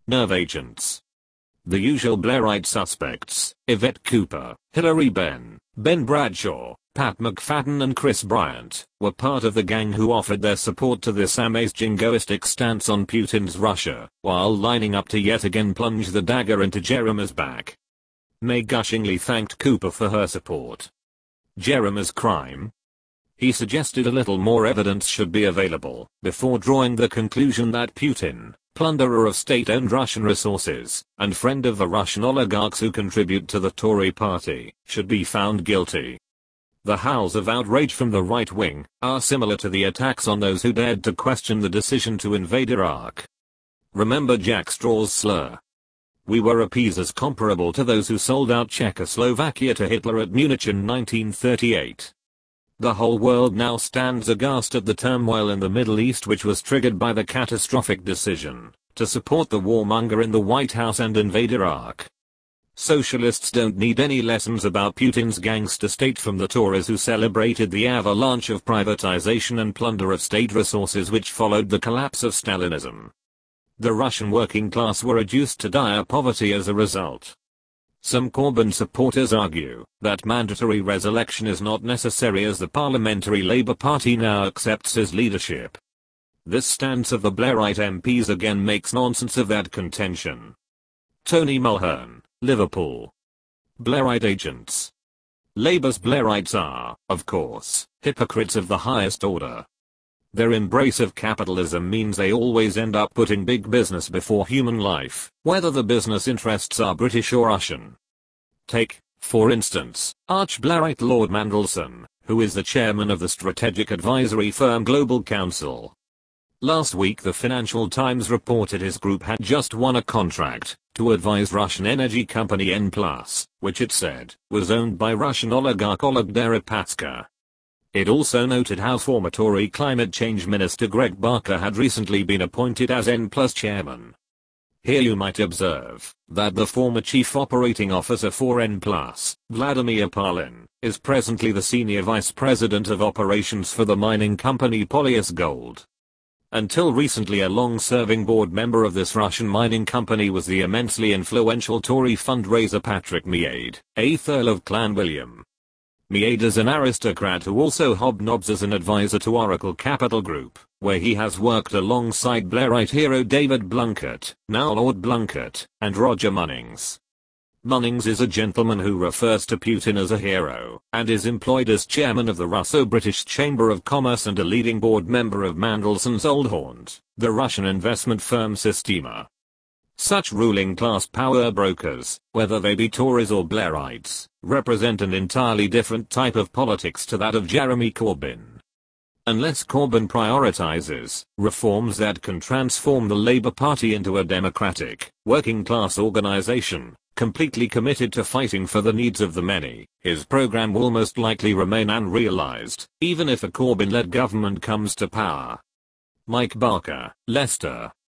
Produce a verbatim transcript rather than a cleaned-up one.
Nerve agents. The usual Blairite suspects: Yvette Cooper, Hilary Benn, Ben Bradshaw, Pat McFadden and Chris Bryant, were part of the gang who offered their support to this Amaze jingoistic stance on Putin's Russia, while lining up to yet again plunge the dagger into Jeremy's back. May gushingly thanked Cooper for her support. Jeremy's crime? He suggested a little more evidence should be available, before drawing the conclusion that Putin, plunderer of state-owned Russian resources, and friend of the Russian oligarchs who contribute to the Tory party, should be found guilty. The howls of outrage from the right wing are similar to the attacks on those who dared to question the decision to invade Iraq. Remember Jack Straw's slur? We were appeasers comparable to those who sold out Czechoslovakia to Hitler at Munich in nineteen thirty-eight. The whole world now stands aghast at the turmoil in the Middle East, which was triggered by the catastrophic decision to support the warmonger in the White House and invade Iraq. Socialists don't need any lessons about Putin's gangster state from the Tories who celebrated the avalanche of privatization and plunder of state resources which followed the collapse of Stalinism. The Russian working class were reduced to dire poverty as a result. Some Corbyn supporters argue that mandatory reelection is not necessary as the Parliamentary Labour Party now accepts his leadership. This stance of the Blairite M Ps again makes nonsense of that contention. Tony Mulhern, Liverpool. Blairite agents. Labour's Blairites are, of course, hypocrites of the highest order. Their embrace of capitalism means they always end up putting big business before human life, whether the business interests are British or Russian. Take, for instance, arch-Blairite Lord Mandelson, who is the chairman of the strategic advisory firm Global Counsel. Last week the Financial Times reported his group had just won a contract to advise Russian energy company N plus, which it said was owned by Russian oligarch Oleg Deripaska. It also noted how former Tory climate change minister Greg Barker had recently been appointed as N plus chairman. Here you might observe that the former chief operating officer for N plus, Vladimir Palin, is presently the senior vice president of operations for the mining company Polyus Gold. Until recently a long-serving board member of this Russian mining company was the immensely influential Tory fundraiser Patrick Meade, eighth Earl of Clan William. Meade is an aristocrat who also hobnobs as an advisor to Oracle Capital Group, where he has worked alongside Blairite hero David Blunkett, now Lord Blunkett, and Roger Munnings. Munnings is a gentleman who refers to Putin as a hero, and is employed as chairman of the Russo-British Chamber of Commerce and a leading board member of Mandelson's Old Haunt, the Russian investment firm Sistema. Such ruling class power brokers, whether they be Tories or Blairites, represent an entirely different type of politics to that of Jeremy Corbyn. Unless Corbyn prioritizes reforms that can transform the Labour Party into a democratic, working class organization, completely committed to fighting for the needs of the many, his program will most likely remain unrealized, even if a Corbyn-led government comes to power. Mike Barker, Leicester.